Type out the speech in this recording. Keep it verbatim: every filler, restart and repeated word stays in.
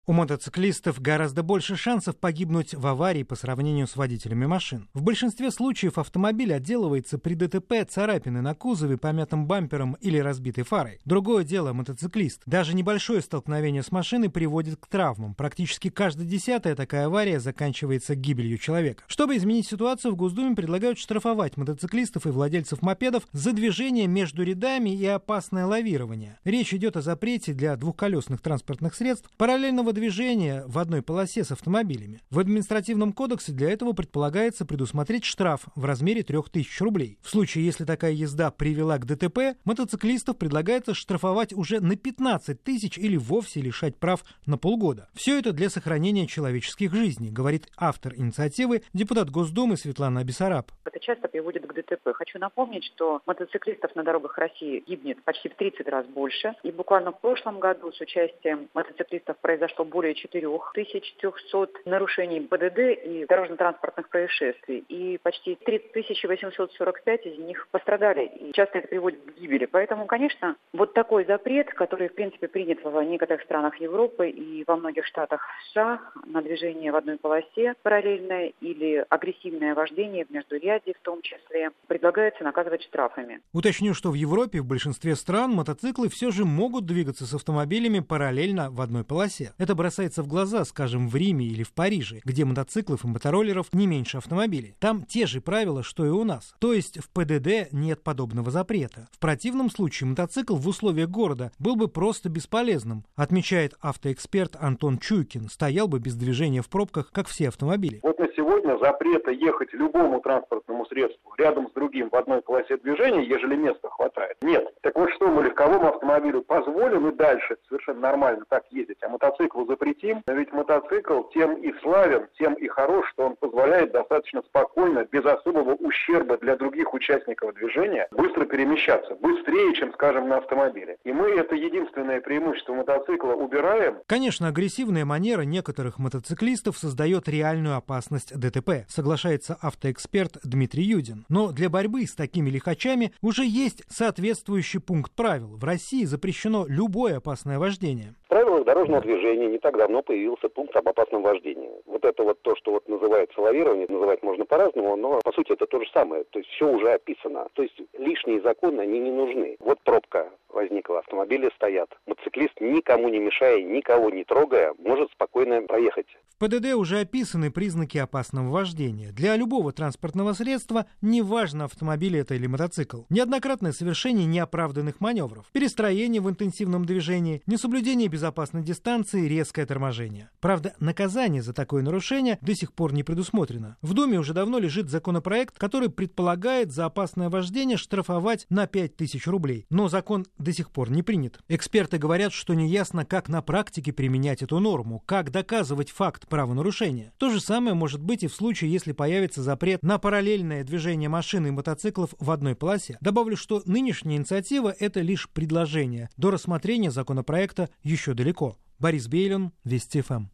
У мотоциклистов гораздо больше шансов погибнуть в аварии по сравнению с водителями машин. В большинстве случаев автомобиль отделывается при ДТП царапины на кузове, помятым бампером или разбитой фарой. Другое дело мотоциклист. Даже небольшое столкновение с машиной приводит к травмам. Практически каждая десятая такая авария заканчивается гибелью человека. Чтобы изменить ситуацию, в Госдуме предлагают штрафовать мотоциклистов и владельцев мопедов за движение между рядами и опасное лавирование. Речь идет о запрете для двухколесных транспортных средств параллельного движения в одной полосе с автомобилями. В административном кодексе для этого предполагается предусмотреть штраф в размере трех тысяч рублей. В случае, если такая езда привела к ДТП, мотоциклистов предлагается штрафовать уже на пятнадцать тысяч или вовсе лишать прав на полгода. Все это для сохранения человеческих жизней, говорит автор инициативы, депутат Госдумы Светлана Бессараб. Это часто приводит к ДТП. Хочу напомнить, что мотоциклистов на дорогах России гибнет почти в тридцать раз больше. И буквально в прошлом году с участием мотоциклистов произошло более четыре тысячи триста нарушений ПДД и дорожно-транспортных происшествий. И почти три тысячи восемьсот сорок пять из них пострадали. И часто это приводит к гибели. Поэтому, конечно, вот такой запрет, который, в принципе, принят в некоторых странах Европы и во многих штатах США на движение в одной полосе параллельное или агрессивное вождение в междуряде в том числе, предлагается наказывать штрафами. Уточню, что в Европе в большинстве стран мотоциклы все же могут двигаться с автомобилями параллельно в одной полосе. Это бросается в глаза, скажем, в Риме или в Париже, где мотоциклов и мотороллеров не меньше автомобилей. Там те же правила, что и у нас. То есть в ПДД нет подобного запрета. В противном случае мотоцикл в условиях города был бы просто бесполезным, отмечает автоэксперт Антон Чуйкин. Стоял бы без движения в пробках, как все автомобили. Вот на сегодня запрета ехать любому транспортному средству рядом с другим в одной полосе движения, ежели места хватает, нет. Так вот что, мы легковому автомобилю позволим и дальше совершенно нормально так ездить, а мотоциклу запретим? Но ведь мотоцикл тем и славен, тем и хорош, что он позволяет достаточно спокойно, без особого ущерба для других участников движения, быстро перемещаться, быстрее, чем, скажем, на автомобиле. И мы это единственное преимущество мотоцикла убираем. Конечно, агрессивная манера некоторых мотоциклистов создает реальную опасность ДТП, соглашается автоэксперт Дмитрий Юдин. Но для борьбы с такими лихачами уже есть соответствующий пункт правил. В России запрещено любое опасное вождение. В правилах дорожного движения не так давно появился пункт об опасном вождении. Вот это вот то, что вот называется лавирование, называть можно по-разному, но по сути это то же самое. То есть все уже описано. То есть лишние законы, они не нужны. Вот пробка возникла, автомобили стоят. Мотоциклист, никому не мешая, никого не трогая, может спокойно проехать. В ПДД уже описаны признаки опасного вождения. Для любого транспортного средства, неважно, автомобиль это или мотоцикл. Неоднократное совершение неоправданных маневров, перестроение в интенсивном движении, несоблюдение безопасной дистанции, резкое торможение. Правда, наказание за такое нарушение до сих пор не предусмотрено. В Думе уже давно лежит законопроект, который предполагает за опасное вождение штрафовать на пять тысяч рублей. Но закон до сих пор не принят. Эксперты говорят, что неясно, как на практике применять эту норму, как доказывать факт правонарушения. То же самое может быть и в случае, если появится запрет на параллельное движение машин и мотоциклов в одной полосе. Добавлю, что нынешняя инициатива – это лишь предложение. До рассмотрения законопроекта еще далеко. Борис Бейлин, Вести ФМ.